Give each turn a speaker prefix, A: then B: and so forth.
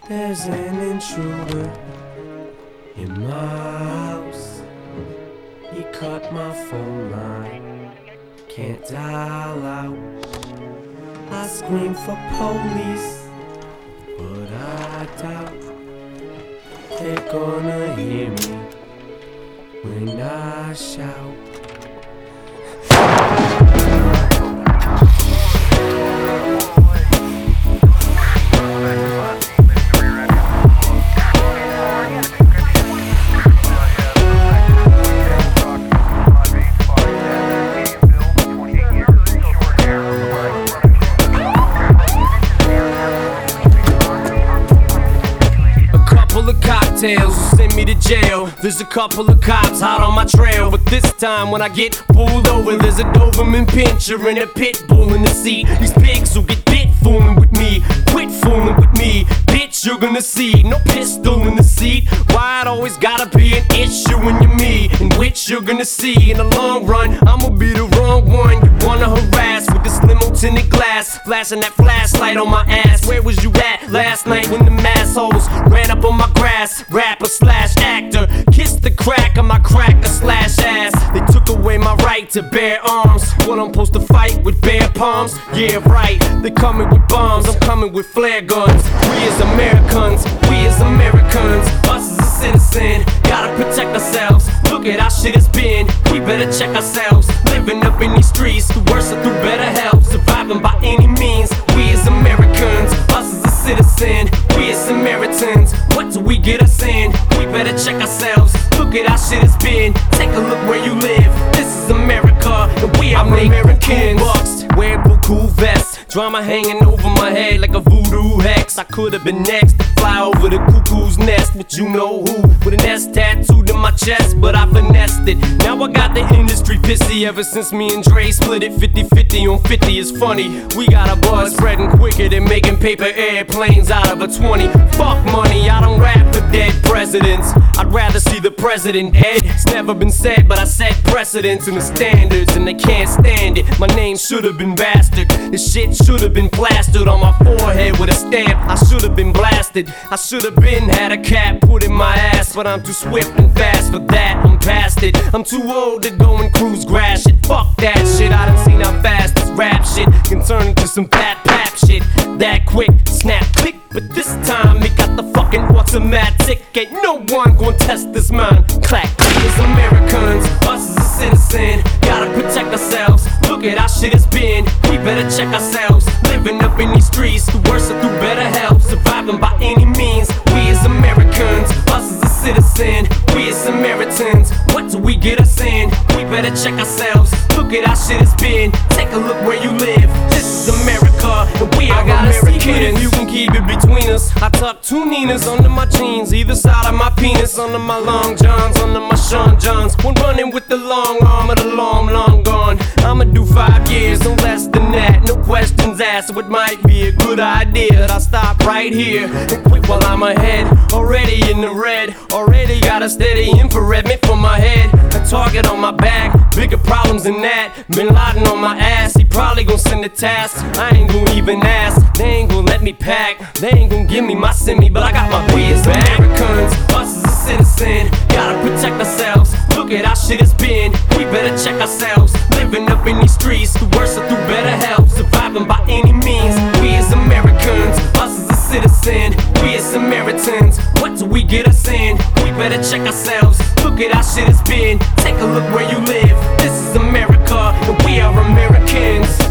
A: There's an intruder in my house. He cut my phone line, can't dial out. I scream for police, but I doubt they're gonna hear me when I shout. Will send me to jail. There's a couple of cops hot on my trail, but this time when I get pulled over, there's a Doberman pinscher and a pit bull in the seat. These pigs will get bit fooling with me. Quit fooling with me, bitch, you're gonna see. No pistol in the seat. Why it always gotta be an issue when you're me? In which you're gonna see in the long run, I'ma be the wrong one you wanna harass with this limo tinted glass, flashing that flashlight on my ass. Where was you at last night when the massholes ran up on my grass? Rapper slash actor, kiss the crack of my cracker slash ass. They took away my right to bear arms. What, I'm supposed to fight with bare palms? Yeah, right, they coming with bombs, I'm coming with flare guns. We as Americans, us as a citizen, gotta protect ourselves. Look at how shit has been, we better check ourselves. Living up in these streets, through worse or through better health. Surviving by any means, we as Americans, us as a citizen, we as Samaritans. What do we get us in? We better check ourselves. Look at how shit has been, take a look where you live. This is America, and we are Americans. Bucks, wear cool vests, drama hanging over my head like a voodoo hex. I could've been next to fly over the cuckoo's nest with you know who, with an S tattooed in my chest, but I finessed it. Now I got the industry pissy ever since me and Dre split it 50-50 on 50. It's funny, we got a buzz spreading quicker than making paper airplanes out of a 20. Fuck money, I don't rap for dead presidents. I'd rather see the president dead. It's never been said, but I set precedents and the standards, and they can't stand it. My name should've been bastard. This shit should've been plastered on my forehead with a stamp. I should've been blasted. I should've been had a cap put in my ass, but I'm too swift and fast for that. I'm past it. I'm too old to go and cruise grass shit. Fuck that shit. I done seen how fast this rap shit can turn into some fat pap shit. That quick, snap, click. But this time it got the fucking automatic. Ain't no one gon' test this mind. Clack, as Americans, us as a citizen, gotta protect ourselves. Look at how shit has been, we better check ourselves. Living up in these streets, through worse or through better health. Surviving by any means, we as Americans, us as a citizen, we as Samaritans. What do we get us in? We better check ourselves. Look at how shit has been, take a look where you live. This is America, and we are Americans. You can keep it between us. I tuck two Ninas under my jeans, either side of my penis, under my long johns, under my Sean Johns. One running with the long arm of the long gone. I'ma do 5 years, no less than that. No questions asked, so it might be a good idea that I stop right here and quit while I'm ahead. Already in the red, already got a steady infrared meant for my head. A target on my back, bigger problems than that. Bin Laden on my ass, he probably gon' send a task. I ain't gon' even ask, they ain't gon' let me pack. They ain't gon' give me my semi, but I got my biz back. Americans, us as a citizen, gotta protect ourselves. Look at how shit has been, we better check ourselves. Living up in these streets, through worse or through better health. Surviving by any means, we as Americans, us as a citizen, we as Samaritans. What do we get us in? We better check ourselves. Look at how shit has been, take a look where you live. This is America, and we are Americans.